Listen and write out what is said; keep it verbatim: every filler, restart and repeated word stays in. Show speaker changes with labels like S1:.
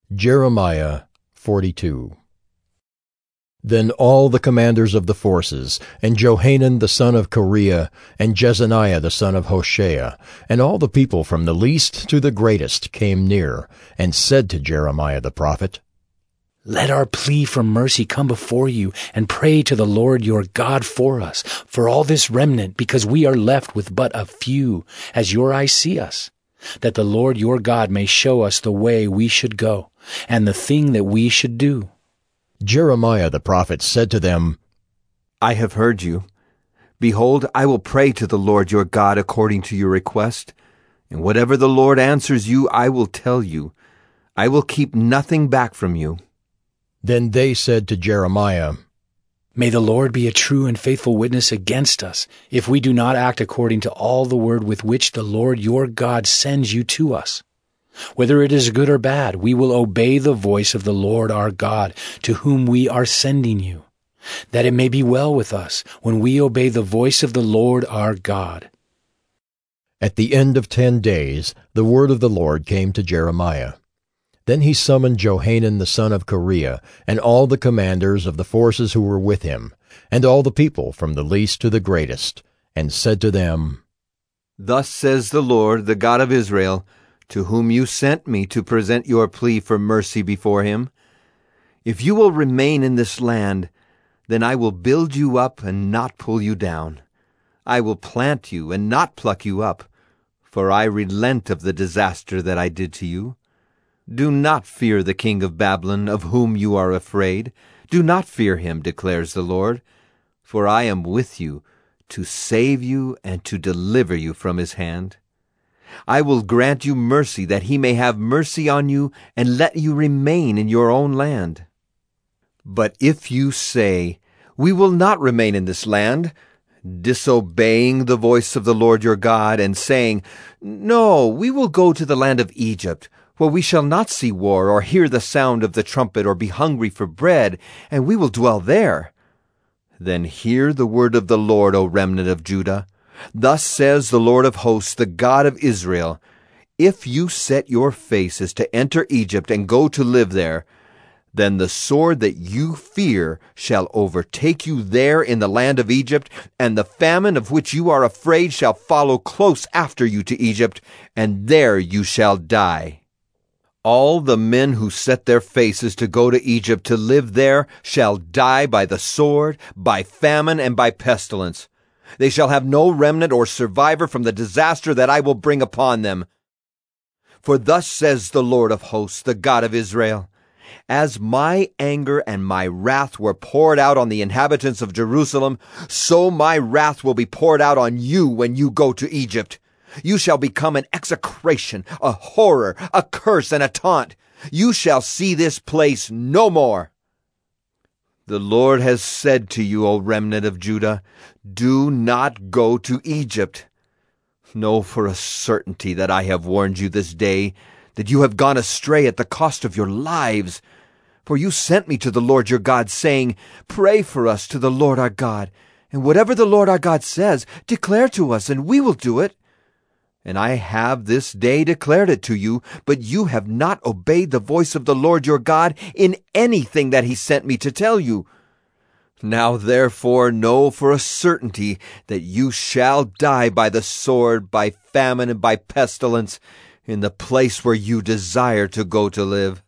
S1: Jeremiah forty-two. Then all the commanders of the forces, and Johanan the son of Kareah, and Jezaniah the son of Hoshea, and all the people from the least to the greatest came near, and said to Jeremiah the prophet,
S2: Let our plea for mercy come before you, and pray to the Lord your God for us, for all this remnant, because we are left with but a few, as your eyes see us, that the Lord your God may show us the way we should go, and the thing that we should do.
S1: Jeremiah the prophet said to them,
S3: I have heard you. Behold, I will pray to the Lord your God according to your request, and whatever the Lord answers you, I will tell you. I will keep nothing back from you.
S1: Then they said to Jeremiah,
S2: May the Lord be a true and faithful witness against us, if we do not act according to all the word with which the Lord your God sends you to us. Whether it is good or bad, we will obey the voice of the Lord our God, to whom we are sending you, that it may be well with us when we obey the voice of the Lord our God.
S1: At the end of ten days the word of the Lord came to Jeremiah. Then he summoned Johanan the son of Kareah, and all the commanders of the forces who were with him, and all the people from the least to the greatest, and said to them,
S3: Thus says the Lord, the God of Israel, to whom you sent me to present your plea for mercy before him. If you will remain in this land, then I will build you up and not pull you down. I will plant you and not pluck you up, for I relent of the disaster that I did to you. Do not fear the king of Babylon, of whom you are afraid. Do not fear him, declares the Lord, for I am with you to save you and to deliver you from his hand. I will grant you mercy, that he may have mercy on you and let you remain in your own land. But if you say, We will not remain in this land, disobeying the voice of the Lord your God, and saying, No, we will go to the land of Egypt, where we shall not see war or hear the sound of the trumpet or be hungry for bread, and we will dwell there, then hear the word of the Lord, O remnant of Judah. Thus says the Lord of hosts, the God of Israel, If you set your faces to enter Egypt and go to live there, then the sword that you fear shall overtake you there in the land of Egypt, and the famine of which you are afraid shall follow close after you to Egypt, and there you shall die. All the men who set their faces to go to Egypt to live there shall die by the sword, by famine, and by pestilence. They shall have no remnant or survivor from the disaster that I will bring upon them. For thus says the Lord of hosts, the God of Israel, As my anger and my wrath were poured out on the inhabitants of Jerusalem, so my wrath will be poured out on you when you go to Egypt. You shall become an execration, a horror, a curse, and a taunt. You shall see this place no more. The Lord has said to you, O remnant of Judah, Do not go to Egypt. Know for a certainty that I have warned you this day, that you have gone astray at the cost of your lives. For you sent me to the Lord your God, saying, Pray for us to the Lord our God, and whatever the Lord our God says, declare to us, and we will do it. And I have this day declared it to you, but you have not obeyed the voice of the Lord your God in anything that he sent me to tell you. Now therefore know for a certainty that you shall die by the sword, by famine, and by pestilence, in the place where you desire to go to live.